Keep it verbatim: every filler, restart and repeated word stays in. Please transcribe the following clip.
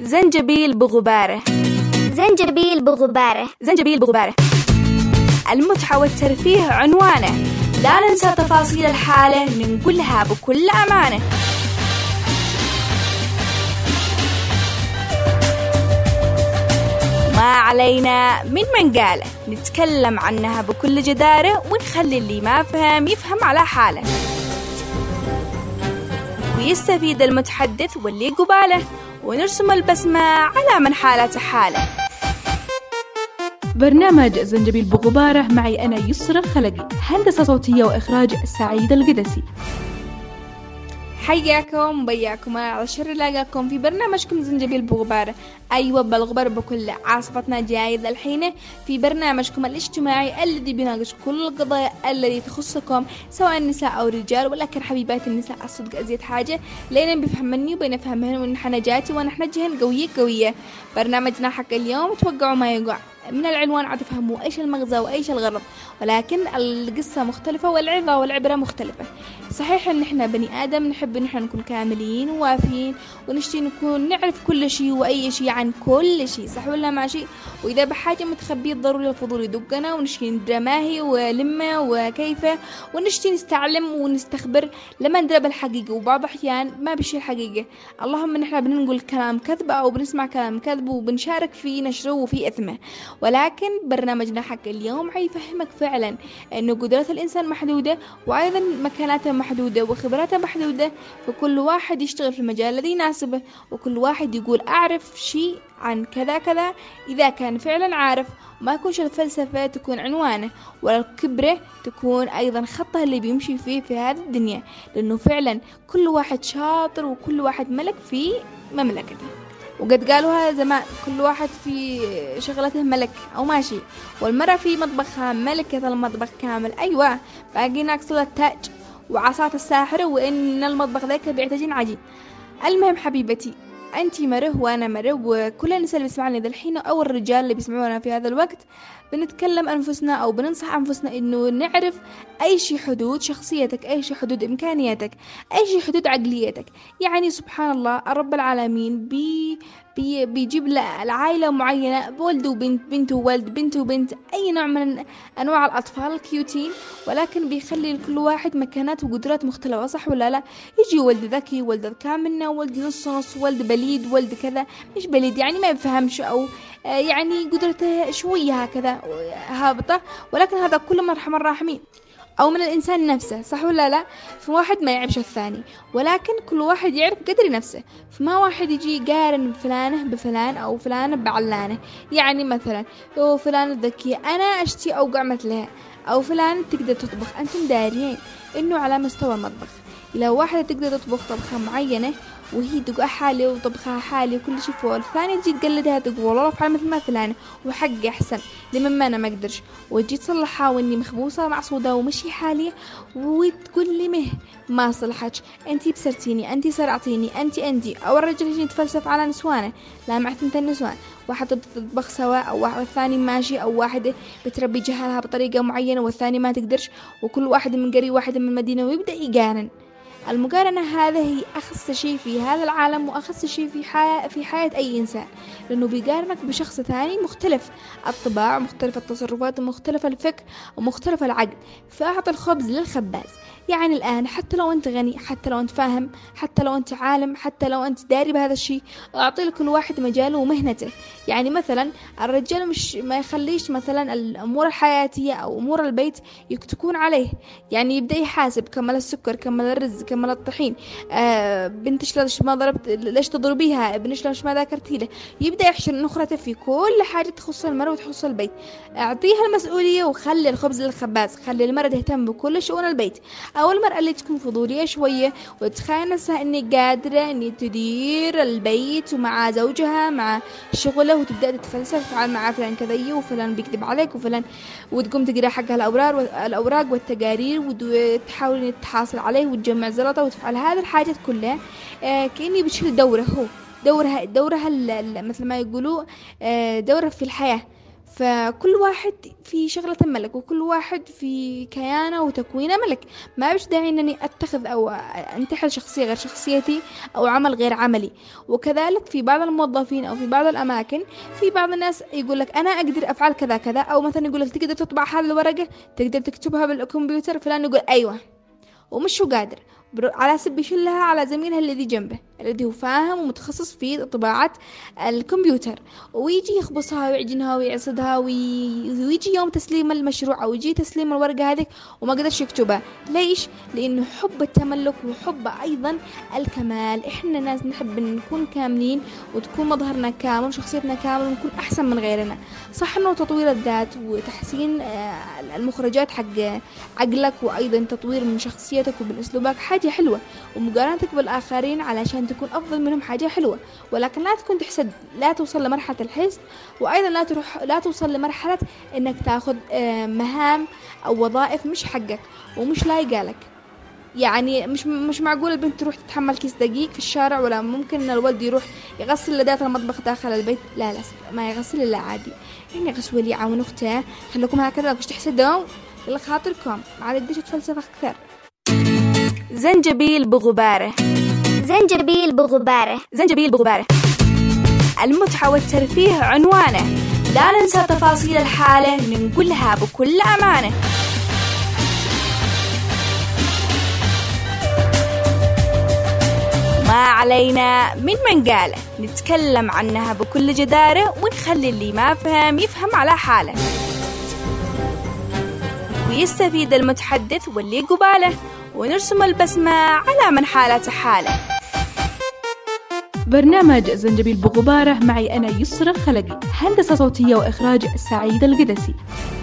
زنجبيل بغباره. زنجبيل بغباره. زنجبيل بغباره. المتعة والترفيه عنوانه، لا ننسى تفاصيل الحالة ننقلها بكل أمانة. ما علينا من من قاله، نتكلم عنها بكل جدارة ونخلي اللي ما فهم يفهم على حاله، ويستفيد المتحدث واللي قباله، ونرسم البسمة على من حالته حاله. برنامج زنجبيل بغبارة معي أنا يسرى الخلقي، هندسة صوتية وإخراج سعيد القدسي. حياكم بياكم على شر لاقاكم في برنامجكم زنجبيل بغبارة. أيوة بالغبار بكل عاصفتنا جايز الحين في برنامجكم الاجتماعي الذي بيناقش كل القضايا التي تخصكم سواء النساء أو الرجال، ولكن حبيبات النساء الصدق أزيد حاجة لين بيفهمني وبينفهمهن ونحن جاتي ونحن جهن قوية قوية. برنامجنا حق اليوم توقعوا ما يقع من العنوان عاد تفهموا ايش المغزى وايش الغرض، ولكن القصة مختلفة والعظة والعبرة مختلفة. صحيح ان احنا بني ادم نحب ان احنا نكون كاملين ووافيين ونشتي نكون نعرف كل شيء واي شيء عن كل شيء، صح ولا ماشي؟ واذا بحاجة متخبية ضروري الفضول يدقنا ونشتي ندرى ما هي ولما وكيف، ونشتي نستعلم ونستخبر لما ندرى بالحقيقة، وبعض الاحيان ما بشي الحقيقة. اللهم ان احنا بنقول كلام كذب او بنسمع كلام كذب وبنشارك في نشره وفي اثمه، ولكن برنامجنا حق اليوم حيفهمك فعلا أن قدرات الإنسان محدودة، وأيضا مكاناته محدودة وخبراته محدودة، فكل واحد يشتغل في المجال الذي يناسبه، وكل واحد يقول أعرف شيء عن كذا كذا إذا كان فعلا عارف، ما يكونش الفلسفة تكون عنوانه ولا الكبرة تكون أيضا خطه اللي بيمشي فيه في هذه الدنيا، لأنه فعلا كل واحد شاطر وكل واحد ملك في مملكته. وقد قالوها زمان كل واحد في شغلته ملك أو ماشي، والمرأة في مطبخها ملكة المطبخ كامل. أيوة باقي ناقصة التاج وعصاة الساحرة وإن المطبخ ذاك بيعتجن عجين. المهم حبيبتي، أنتي مره وأنا مره وكل النساء اللي بيسمعوني ذا الحين أو الرجال اللي بيسمعونا في هذا الوقت بنتكلم أنفسنا أو بننصح أنفسنا إنه نعرف أي شيء حدود شخصيتك، أي شيء حدود إمكانياتك، أي شيء حدود عقليتك. يعني سبحان الله رب العالمين بي بي بيجيب العائلة معينة بولد وبنت، بنت وولد، بنت وبنت، أي نوع من أنواع الأطفال الكيوتين، ولكن بيخلي لكل واحد مكانات وقدرات مختلفة، صح ولا لا؟ يجي ولد ذكي، ولد كاملنا، ولد نص نص، ولد بليد، ولد كذا مش بليد يعني ما يفهمش أو يعني قدرته شوية هكذا هابطة، ولكن هذا كله من رحم الراحمين أو من الإنسان نفسه، صح ولا لا؟ فواحد ما يعرفش الثاني، ولكن كل واحد يعرف قدر نفسه، فما واحد يجي يقارن فلانه بفلان أو فلانه بعلانه. يعني مثلا لو فلان ذكي أنا أشتي أوقع مثلها، أو فلان تقدر تطبخ، أنتم دارين إنه على مستوى المطبخ لو واحدة تقدر تطبخ طبخة معينة وهي تقع حالي وطبخها حالي وكل شيء فوق، الثانية تجي تقلدها تقول والله افعل مثل ما فلانة وحقي أحسن لمن ما أنا ما أقدرش، وتجي تصلحها وإني مخبوصة معصودة ومشي حالي وتقول لي مه ما صلحتش، أنتي بسرتيني، أنتي سرعتيني، أنتي أنتي. أو الرجل يجي يتفلسف على نسوانه، لا معتنت النسوان، واحد تطبخ سوا أو واحد الثاني ماشي، أو واحدة بتربي جهلها بطريقة معينة والثاني ما تقدرش، وكل واحد من قرية واحد من مدينة ويبدأ يقارن. المقارنة هذا هي أخص شيء في هذا العالم وأخص شيء في حياة في حياة أي إنسان، لأنه بيقارنك بشخص ثاني مختلف الطباع، مختلف التصرفات، مختلف الفكر ومختلف العقل. فأعطي الخبز للخباز. يعني الآن حتى لو أنت غني، حتى لو أنت فاهم، حتى لو أنت عالم، حتى لو أنت داري بهذا الشيء، أعطي لكل واحد مجاله ومهنته. يعني مثلا الرجال مش ما يخليش مثلا الأمور الحياتية أو أمور البيت تكون عليه، يعني يبدأ يحاسب كمل السكر، كمل الرز، كمل الطحين، آه بنتش ليش ما ضربت، ليش تضربيها، ابنش ليش ما ذاكرتي له، يبدأ يحشر نخرته في كل حاجة تخص المرأة وتخص البيت. أعطيها المسؤولية وخلي الخبز للخباز، خلي المرأة تهتم بكل شؤون البيت، أو المرأة اللي تكون فضولية شوية وتخيل نفسها إني قادرة إني تدير البيت ومع زوجها مع شغله، وتبدأ تتفلسف مع فلان كذا وفلان بيكذب عليك وفلان، وتقوم تقرأ حقها الأوراق الأوراق والتقارير وتحاول تحاصل عليه وتجمع زلطة وتفعل هذه الحاجات كلها. آه كأني بتشيل دوره، هو دورها دورها مثل ما يقولوا آه دورها في الحياة. فكل واحد في شغلة ملك، وكل واحد في كيانه وتكوينه ملك. ما بش داعي أنني أتخذ أو أنتحل شخصية غير شخصيتي أو عمل غير عملي. وكذلك في بعض الموظفين أو في بعض الأماكن، في بعض الناس يقول لك أنا أقدر أفعل كذا كذا، أو مثلا يقول لك تقدر تطبع هذه الورقة، تقدر تكتبها بالكمبيوتر، فلان يقول أيوة ومش هو قادر، على سب يشلها على زميلها الذي جنبه الذي هو فاهم ومتخصص في طباعة الكمبيوتر، ويجي يخبصها ويعجنها ويعصدها وي... ويجي يوم تسليم المشروع أو يجي تسليم الورقة هذه وما قدرش يكتبها. ليش؟ لأنه حب التملك وحب أيضا الكمال. إحنا ناس نحب نكون كاملين وتكون مظهرنا كامل وشخصيتنا كامل ونكون أحسن من غيرنا. صح إنه تطوير الذات وتحسين المخرجات حق عقلك وأيضا تطوير من شخصيتك ومن أسلوبك حاجة حلوة، ومقارنتك بالآخرين علشان تكون أفضل منهم حاجة حلوة، ولكن لا تكون تحسد، لا توصل لمرحلة الحسد، وأيضا لا تروح لا توصل لمرحلة إنك تاخذ مهام أو وظائف مش حقك ومش لايقة لك. يعني مش مش معقول البنت تروح تتحمل كيس دقيق في الشارع، ولا ممكن إن الولد يروح يغسل لدات المطبخ داخل البيت. لا لا ما يغسل إلا عادي، يعني غسول ولي عون أخته. خليكم هكذا مش تحسدوا لخاطركم، ما عاد اديش تفلسف أكثر. زنجبيل بغباره. زنجبيل بغباره. زنجبيل بغباره. المتعة والترفيه عنوانه، لا ننسى تفاصيل الحالة ننقلها بكل أمانة. ما علينا من من قاله، نتكلم عنها بكل جدارة ونخلي اللي ما فهم يفهم على حاله، ويستفيد المتحدث واللي قباله، ونرسم البسمة على من حالته حاله. برنامج زنجبيل بغباره معي أنا يسرى خلقي، هندسة صوتية وإخراج سعيد القدسي.